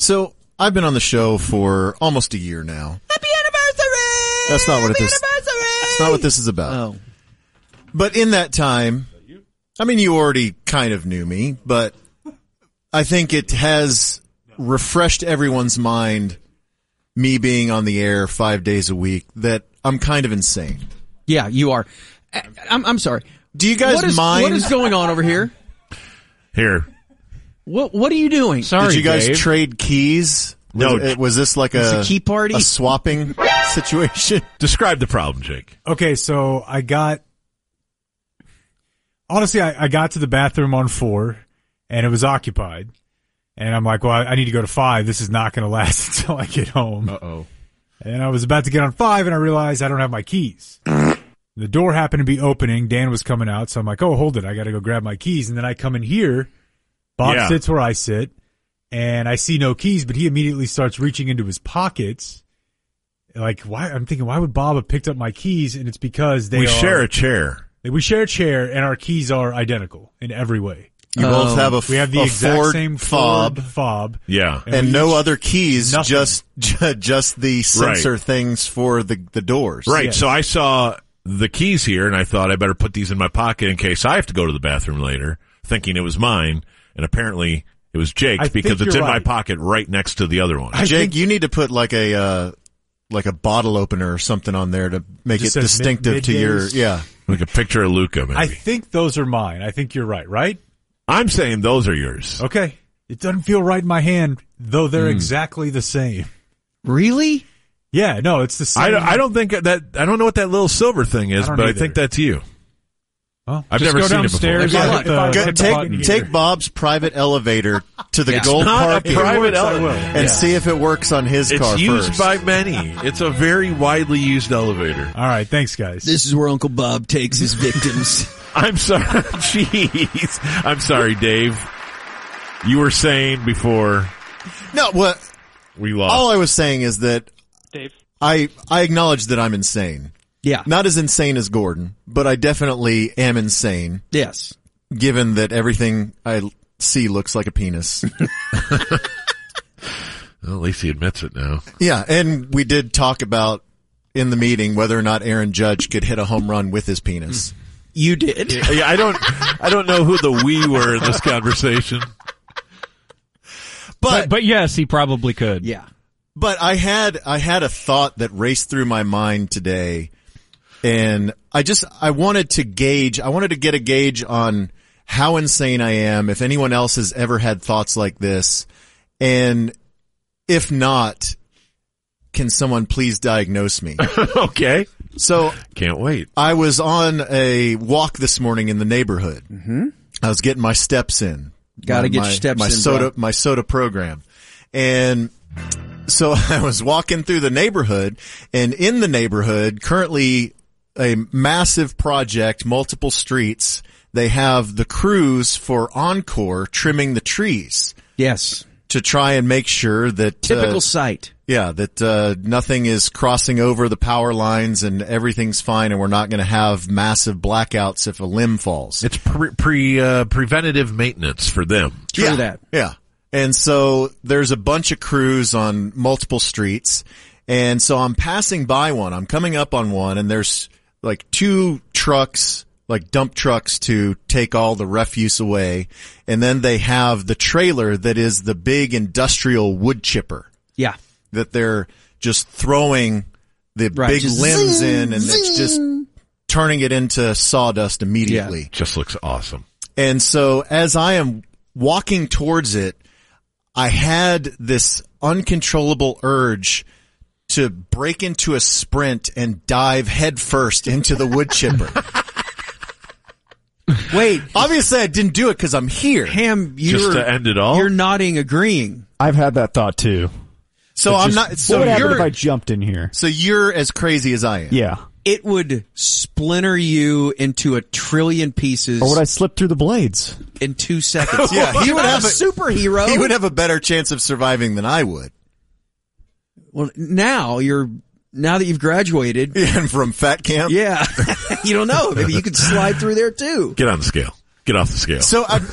So I've been on the show for almost a year now. Happy anniversary! That's not what That's not what this is about. Oh. But in that time, I mean, you already kind of knew me, but I think it has refreshed everyone's mind, me being on the air 5 days a week, that I'm kind of insane. Yeah, you are. I'm sorry. Do you guys mind? What is going on over here? Here. What are you doing? Sorry, Did you guys Dave. trade keys? Was this like a key party? A swapping situation? Describe the problem, Jake. Okay, so I got to the bathroom on 4, and it was occupied. And I'm like, well, I need to go to 5. This is not going to last until I get home. Uh-oh. And I was about to get on 5, and I realized I don't have my keys. The door happened to be opening. Dan was coming out, so I'm like, oh, hold it. I got to go grab my keys. And then I come in here. Bob sits where I sit, and I see no keys, but he immediately starts reaching into his pockets. Like, why? I'm thinking, why would Bob have picked up my keys? And it's because we share a chair. We share a chair, and our keys are identical in every way. You both have we have the exact Ford same fob. Ford fob. Yeah. And no other keys, nothing. just the sensor things for the doors. Right. Yes. So I saw the keys here, and I thought I better put these in my pocket in case I have to go to the bathroom later, thinking it was mine. And apparently it was Jake's because it's in my pocket right next to the other one. Jake, you need to put like a bottle opener or something on there to make it distinctive to your, Like a picture of Luca, maybe. I think those are mine. I think you're right? I'm saying those are yours. Okay. It doesn't feel right in my hand, though they're exactly the same. Really? Yeah, no, it's the same. I don't think that, I don't know what that little silver thing is, but I think that's you. Well, I've just never go seen downstairs. it before. Take Bob's private elevator to the Gold not Park a private elevator. and see if it works on his car It's used first. by many. It's a very widely used elevator. All right, thanks, guys. This is where Uncle Bob takes his victims. I'm sorry. Jeez. I'm sorry, Dave. You were saying before No, what? we lost. All I was saying is that Dave. I acknowledge that I'm insane. Yeah. Not as insane as Gordon, but I definitely am insane, Yes. given that everything I see looks like a penis. Well, at least he admits it now. Yeah, and we did talk about in the meeting whether or not Aaron Judge could hit a home run with his penis. You did. Yeah, I don't know who the we were in this conversation. But yes, he probably could. Yeah. But I had a thought that raced through my mind today, and I wanted to get a gauge on how insane I am, if anyone else has ever had thoughts like this, and if not, can someone please diagnose me? Okay. So Can't wait. I was on a walk this morning in the neighborhood. Mm-hmm. I was getting my steps in. Gotta get your steps in, my soda program. And so I was walking through the neighborhood, and in the neighborhood, currently a massive project, multiple streets. They have the crews for Encore trimming the trees Yes. to try and make sure that Typical site. yeah, that nothing is crossing over the power lines and everything's fine, and we're not going to have massive blackouts if a limb falls. It's preventative maintenance for them. True that. Yeah. And so there's a bunch of crews on multiple streets. And so I'm passing by one. I'm coming up on one, and there's like 2 trucks, like dump trucks to take all the refuse away. And then they have the trailer that is the big industrial wood chipper Yeah. that they're just throwing the big just limbs zing, in, and it's just turning it into sawdust immediately. Just looks awesome. And so as I am walking towards it, I had this uncontrollable urge to break into a sprint and dive headfirst into the wood chipper. Wait. Obviously I didn't do it because I'm here. Ham, Just to end it all? You're nodding, agreeing. I've had that thought too. So I'm not, so what would happen you're, if I jumped in here? so you're as crazy as I am. Yeah. It would splinter you into a trillion pieces Or would I slip through the blades? in 2 seconds. Yeah, he You're would not have a a- superhero. He would have a better chance of surviving than I would. Well, now that you've graduated, And from fat camp. yeah, you don't know. Maybe you could slide through there too. Get on the scale. Get off the scale. So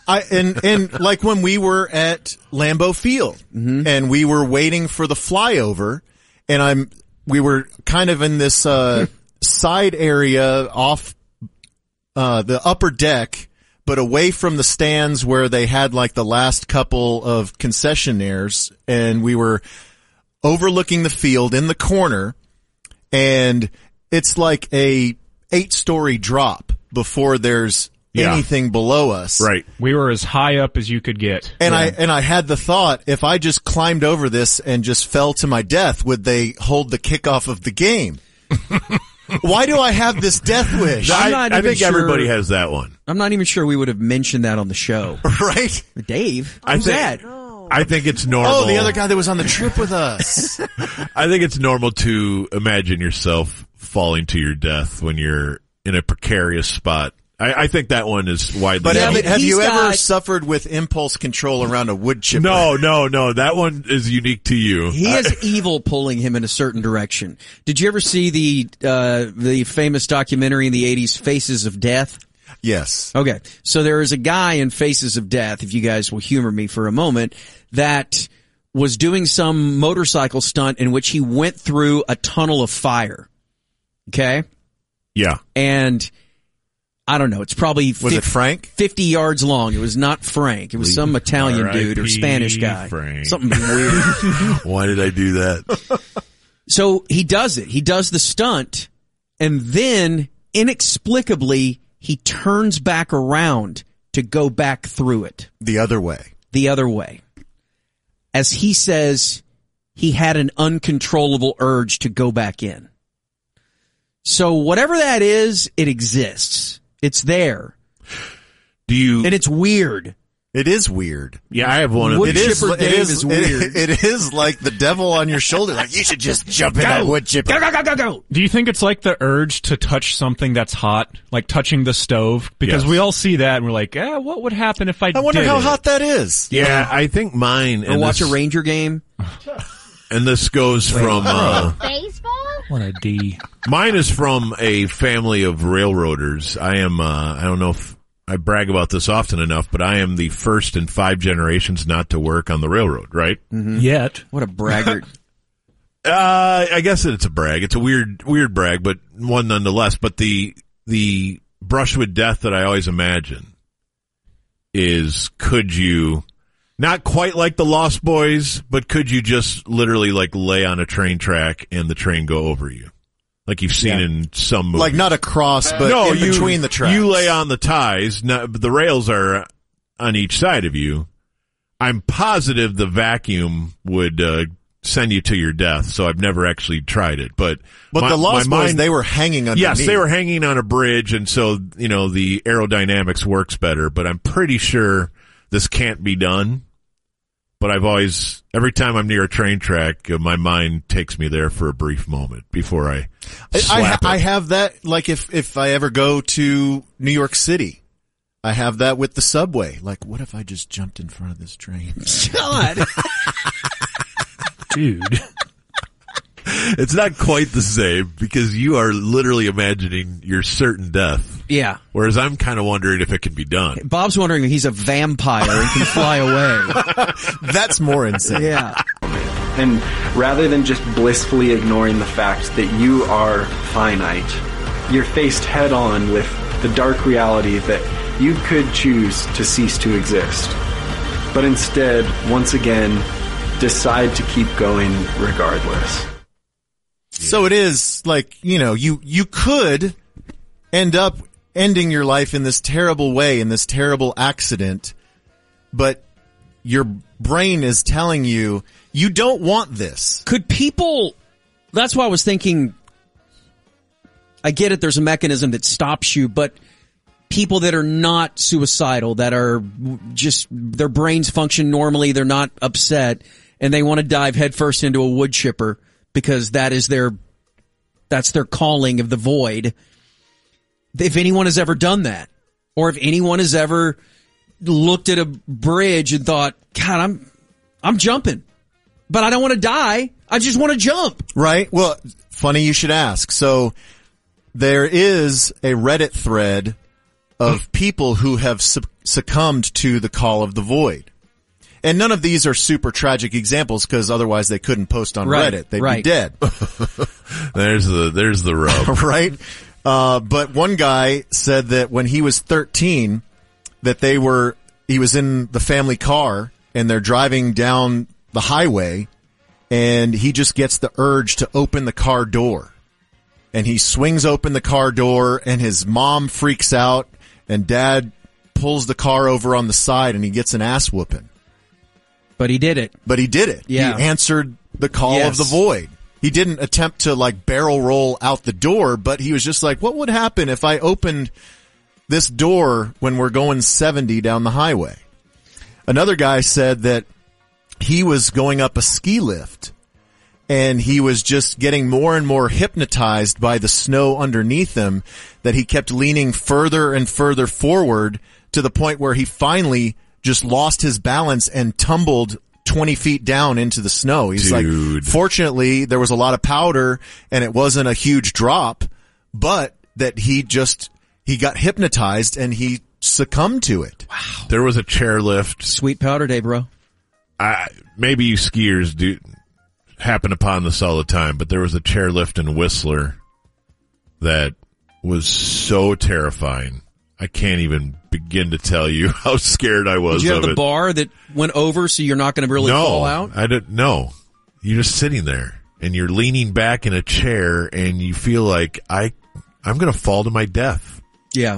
And like when we were at Lambeau Field and we were waiting for the flyover and we were kind of in this, side area off, the upper deck, but away from the stands where they had like the last couple of concessionaires, and we were overlooking the field in the corner, and it's like a 8-story drop before there's anything below us. Right. We were as high up as you could get. And I had the thought, if I just climbed over this and just fell to my death, would they hold the kickoff of the game? Why do I have this death wish? I think everybody has that one. I'm not even sure we would have mentioned that on the show. Right? Dave, who's that? I think it's normal. Oh, the other guy that was on the trip with us. I think it's normal to imagine yourself falling to your death when you're in a precarious spot. I think that one is widely. But have you ever suffered with impulse control around a wood chipper? No. That one is unique to you. He has evil pulling him in a certain direction. Did you ever see the famous documentary in the 80s, Faces of Death? Yes. Okay. So there is a guy in Faces of Death, if you guys will humor me for a moment, that was doing some motorcycle stunt in which he went through a tunnel of fire. Okay? Yeah. And I don't know. It's probably was it Frank? 50 yards long. It was not Frank. It was some Italian dude or Spanish guy. Frank. Something weird. Why did I do that? So he does it. He does the stunt, and then inexplicably he turns back around to go back through it. The other way. The other way. As he says, he had an uncontrollable urge to go back in. So whatever that is, it exists. It's there. And it's weird. It is weird. Yeah, I have one of wood these. chipper Dave is weird. It is like the devil on your shoulder. Like, you should just jump in that wood chipper. Go. Do you think it's like the urge to touch something that's hot, like touching the stove? Because we all see that and we're like, what would happen if I wonder how hot that is. Yeah, I think mine. Or watch a Ranger game. And this goes from baseball. What a D. Mine is from a family of railroaders. I am. I don't know if I brag about this often enough, but I am the first in 5 generations not to work on the railroad. Right? Mm-hmm. Yet. What a braggart. I guess it's a brag. It's a weird brag, but one nonetheless. But the brush with death that I always imagine is, could you, not quite like the Lost Boys, but could you just literally like lay on a train track and the train go over you? Like you've seen in some movies. Like not across, but in between the tracks. You lay on the ties, the rails are on each side of you. I'm positive the vacuum would send you to your death, so I've never actually tried it. But the Lost Boys, they were hanging underneath. Yes, they were hanging on a bridge, and so, the aerodynamics works better, but I'm pretty sure this can't be done. But every time I'm near a train track, my mind takes me there for a brief moment before I slap it. I have that, like if I ever go to New York City, I have that with the subway. Like, what if I just jumped in front of this train? God. Dude. It's not quite the same because you are literally imagining your certain death. Yeah. Whereas I'm kind of wondering if it can be done. Bob's wondering if he's a vampire and can fly away. That's more insane. Yeah. And rather than just blissfully ignoring the fact that you are finite, you're faced head on with the dark reality that you could choose to cease to exist. But instead, once again, decide to keep going regardless. So it is like, you could end up ending your life in this terrible way, in this terrible accident, but your brain is telling you, you don't want this. Could people, that's why I was thinking, I get it, there's a mechanism that stops you, but people that are not suicidal, that are just, their brains function normally, they're not upset, and they want to dive headfirst into a wood chipper, because that's their calling of the void. If anyone has ever done that, or if anyone has ever looked at a bridge and thought, God, I'm jumping, but I don't want to die. I just want to jump. Right? Well, funny you should ask. So there is a Reddit thread of people who have succumbed to the call of the void. And none of these are super tragic examples because otherwise they couldn't post on Reddit. They'd be dead. There's the rub. Right? But one guy said that when he was 13, that he was in the family car and they're driving down the highway and he just gets the urge to open the car door. And he swings open the car door and his mom freaks out and dad pulls the car over on the side and he gets an ass whooping. But he did it. Yeah. He answered the call of the void. He didn't attempt to like barrel roll out the door, but he was just like, what would happen if I opened this door when we're going 70 down the highway? Another guy said that he was going up a ski lift and he was just getting more and more hypnotized by the snow underneath him, that he kept leaning further and further forward to the point where he finally just lost his balance and tumbled 20 feet down into the snow. He's like, fortunately, there was a lot of powder and it wasn't a huge drop, but that he got hypnotized and he succumbed to it. Wow. There was a chairlift. Sweet powder day, bro. Maybe you skiers do happen upon this all the time, but there was a chairlift in Whistler that was so terrifying. I can't even begin to tell you how scared I was of it. Did you have the bar that went over so you're not going to really fall out? I didn't. No, you're just sitting there and you're leaning back in a chair and you feel like I'm going to fall to my death. Yeah.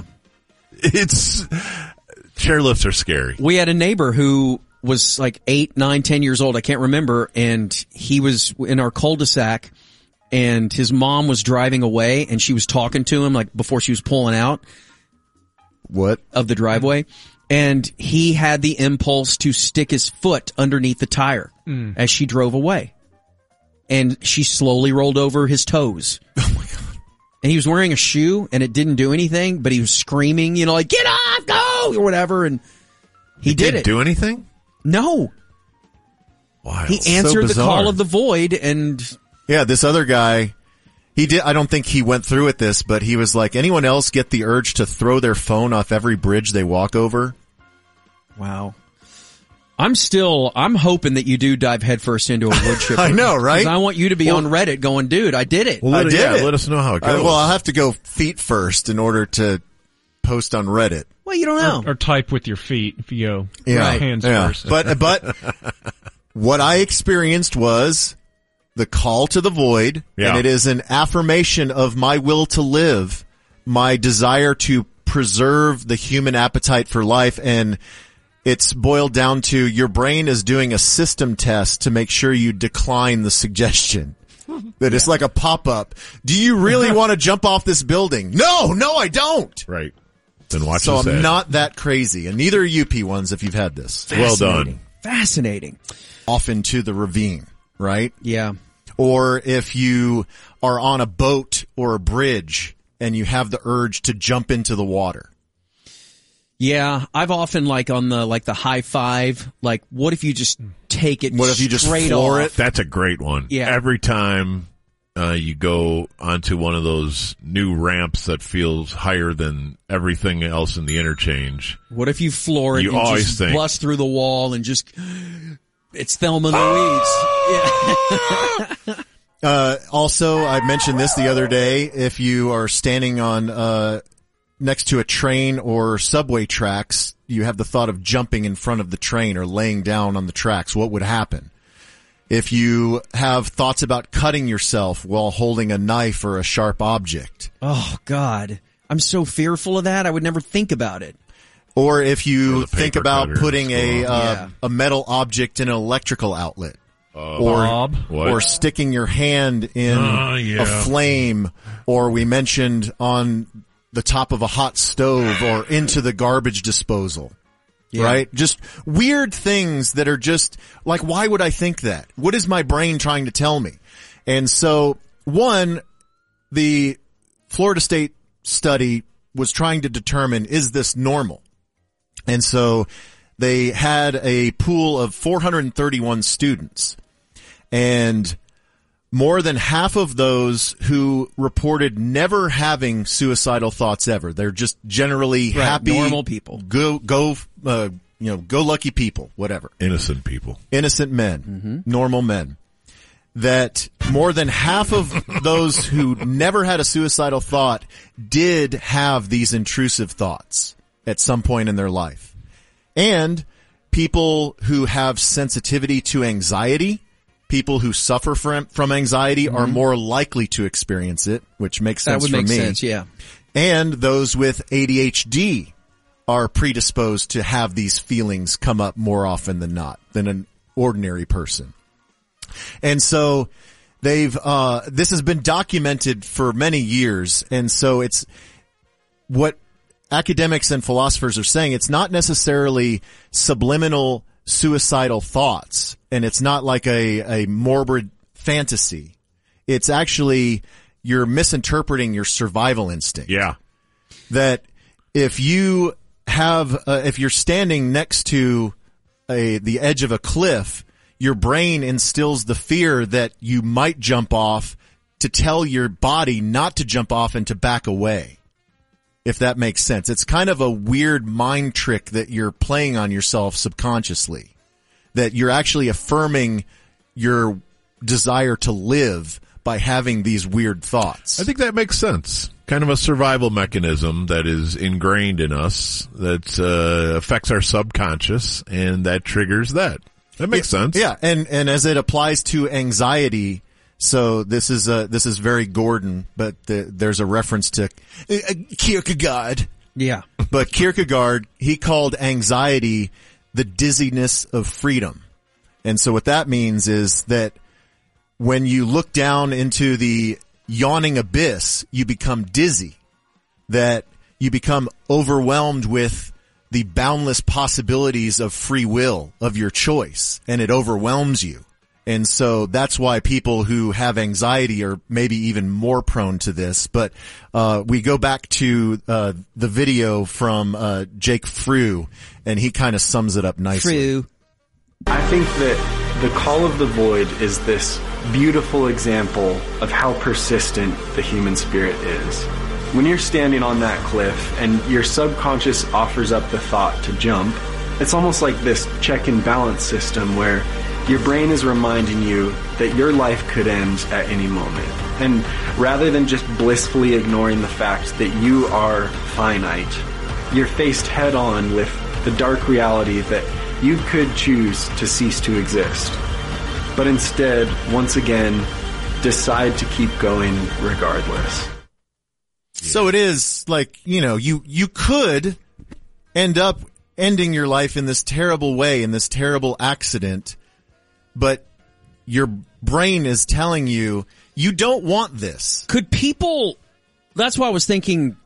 Chairlifts are scary. We had a neighbor who was like 8, 9, 10 years old. I can't remember. And he was in our cul-de-sac and his mom was driving away and she was talking to him like before she was pulling out. What? Of the driveway. And he had the impulse to stick his foot underneath the tire as she drove away. And she slowly rolled over his toes. Oh my God. And he was wearing a shoe and it didn't do anything, but he was screaming, like, get off, go, or whatever. And he did it. Do anything? No. Wow. He answered the call of the void and. Yeah, this other guy. I don't think he went through with this, but he was like, anyone else get the urge to throw their phone off every bridge they walk over? Wow. I'm hoping that you do dive headfirst into a wood chipper. I know, right? Because I want you to be on Reddit going, dude, I did it. Well, I did it. Let us know how it goes. Well, I'll have to go feet first in order to post on Reddit. Well, you don't know. Or type with your feet if you go hands first. But what I experienced was the call to the void, and it is an affirmation of my will to live, my desire to preserve the human appetite for life, and it's boiled down to your brain is doing a system test to make sure you decline the suggestion. That it's like a pop-up. Do you really want to jump off this building? No, I don't. Right. Then watch So this I'm ad. not that crazy, and neither are you P1s if you've had this. Well done. Fascinating. Off into the ravine, right? Yeah. Or if you are on a boat or a bridge and you have the urge to jump into the water. Yeah, I've often on the high five, what if you just take it What if you just straight floor off? it? That's a great one. Yeah. Every time you go onto one of those new ramps that feels higher than everything else in the interchange. What if you floor it You and always just think- bust through the wall and just, it's Thelma and Louise. Yeah. Also, I mentioned this the other day. If you are standing on, next to a train or subway tracks, you have the thought of jumping in front of the train or laying down on the tracks. What would happen? If you have thoughts about cutting yourself while holding a knife or a sharp object. Oh, God. I'm so fearful of that. I would never think about it. Or if you the think paper about cutter. putting Yeah. a metal object in an electrical outlet. Bob. What? Or sticking your hand in yeah. a flame, or we mentioned on the top of a hot stove or into the garbage disposal. Yeah. Right? Just weird things that are just like, why would I think that? What is my brain trying to tell me? And so, the Florida State study was trying to determine, is this normal? And so they had a pool of 431 students, and more than half of those who reported never having suicidal thoughts ever. They're just generally happy, normal people. Go lucky people, whatever. Innocent people. Innocent men, normal men. That more than half of those who never had a suicidal thought did have these intrusive thoughts at some point in their life. And people who have sensitivity to anxiety, people who suffer from anxiety are more likely to experience it, which makes sense for me. That would make sense, yeah. And those with ADHD are predisposed to have these feelings come up more often than not, than an ordinary person. And so this has been documented for many years. And so it's what academics and philosophers are saying. It's not necessarily subliminal suicidal thoughts, and it's not like a morbid fantasy. It's actually you're misinterpreting your survival instinct. Yeah. That if you have, if you're standing next to the edge of a cliff, your brain instills the fear that you might jump off to tell your body not to jump off and to back away. If that makes sense. It's kind of a weird mind trick that you're playing on yourself subconsciously. That you're actually affirming your desire to live by having these weird thoughts. I think that makes sense. Kind of a survival mechanism that is ingrained in us that affects our subconscious, and that triggers that. That makes sense. Yeah, and as it applies to anxiety, so this is very Gordon, but there's a reference to Kierkegaard. Yeah. But Kierkegaard, he called anxiety the dizziness of freedom. And so what that means is that when you look down into the yawning abyss, you become dizzy, that you become overwhelmed with the boundless possibilities of free will, of your choice, and it overwhelms you. And so that's why people who have anxiety are maybe even more prone to this. But we go back to the video from Jake Frew, and he kind of sums it up nicely. Frew. I think that the Call of the Void is this beautiful example of how persistent the human spirit is. When you're standing on that cliff and your subconscious offers up the thought to jump, it's almost like this check and balance system where your brain is reminding you that your life could end at any moment. And rather than just blissfully ignoring the fact that you are finite, you're faced head on with the dark reality that you could choose to cease to exist. But instead, once again, decide to keep going regardless. So it is like, you could end up ending your life in this terrible way, in this terrible accident, but your brain is telling you, you don't want this. Could people, that's why I was thinking,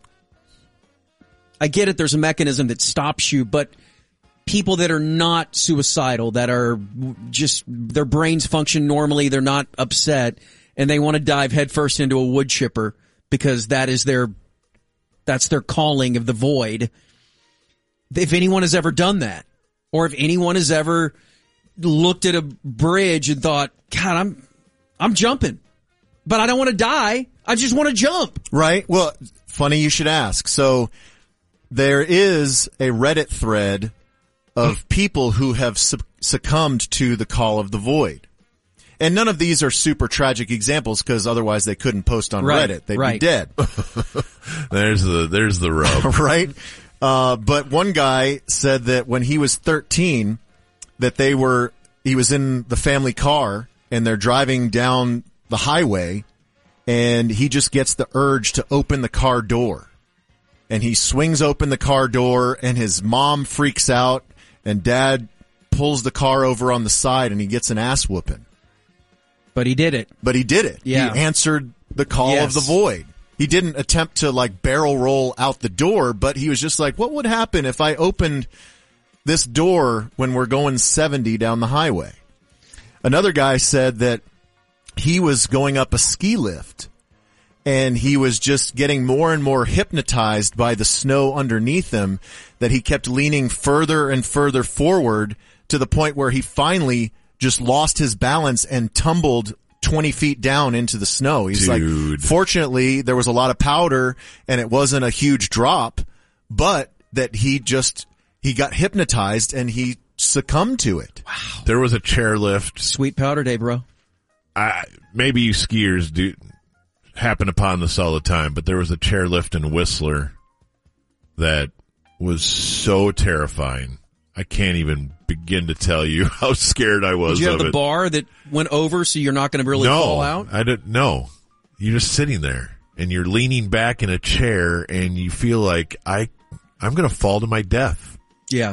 I get it, there's a mechanism that stops you, but people that are not suicidal, that are just, their brains function normally, they're not upset, and they want to dive headfirst into a wood chipper because that's their calling of the void. If anyone has ever done that, or if anyone has ever looked at a bridge and thought, God, I'm jumping, but I don't want to die. I just want to jump. Right. Well, funny you should ask. So there is a Reddit thread of people who have succumbed to the call of the void. And none of these are super tragic examples because otherwise they couldn't post on Reddit. They'd be dead. There's the rub. Right. But one guy said that when he was 13, that he was in the family car and they're driving down the highway and he just gets the urge to open the car door. And he swings open the car door and his mom freaks out and dad pulls the car over on the side and he gets an ass whooping. But he did it. Yeah. He answered the call of the void. He didn't attempt to barrel roll out the door, but he was just like, what would happen if I opened this door when we're going 70 down the highway? Another guy said that he was going up a ski lift and he was just getting more and more hypnotized by the snow underneath him, that he kept leaning further and further forward to the point where he finally just lost his balance and tumbled 20 feet down into the snow. He's Dude. like, fortunately, there was a lot of powder and it wasn't a huge drop, but that he got hypnotized and he succumbed to it. Wow. There was a chairlift. Sweet powder day, bro. Maybe you skiers do happen upon this all the time, but there was a chairlift in Whistler that was so terrifying. I can't even begin to tell you how scared I was Did you have of the it. bar that went over so you're not going to really fall out? I didn't. No, you're just sitting there and you're leaning back in a chair and you feel like I'm going to fall to my death. Yeah.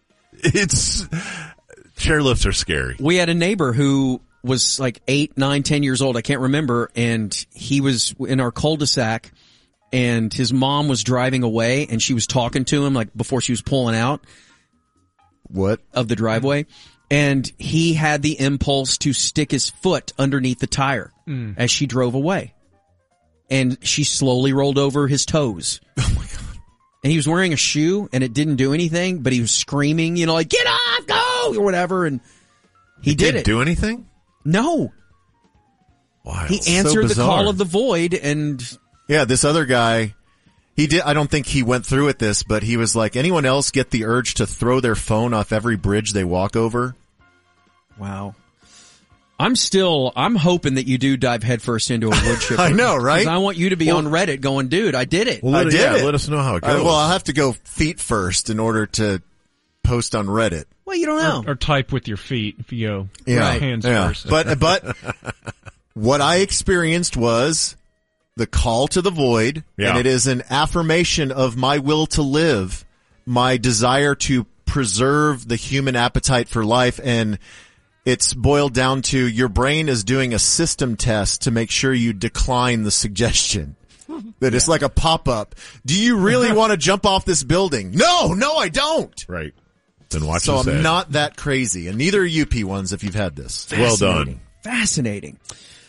Chairlifts are scary. We had a neighbor who was like 8, 9, 10 years old. I can't remember. And he was in our cul-de-sac and his mom was driving away and she was talking to him like before she was pulling out. What? Of the driveway. And he had the impulse to stick his foot underneath the tire as she drove away. And she slowly rolled over his toes. Oh my God. And he was wearing a shoe and it didn't do anything, but he was screaming, like, get off, go, or whatever. And he did it. Do anything? No. Wild. He answered the bizarre. call of the void and Yeah, this other guy, I don't think he went through with this, but he was like, anyone else get the urge to throw their phone off every bridge they walk over? wow. I'm hoping that you do dive headfirst into a wood chipper. I know, right? 'Cause I want you to be on Reddit going, dude, I did it. Well, I did it. Let us know how it goes. Well, I'll have to go feet first in order to post on Reddit. Well, you don't know. Or type with your feet if you go Yeah. hands Yeah. first. But what I experienced was the call to the void, Yeah. and it is an affirmation of my will to live, my desire to preserve the human appetite for life, and it's boiled down to your brain is doing a system test to make sure you decline the suggestion. That it's like a pop-up. Do you really want to jump off this building? No, I don't. Right. Then watch So this I'm ad. not that crazy, and neither are you P1s if you've had this. Well done. Fascinating.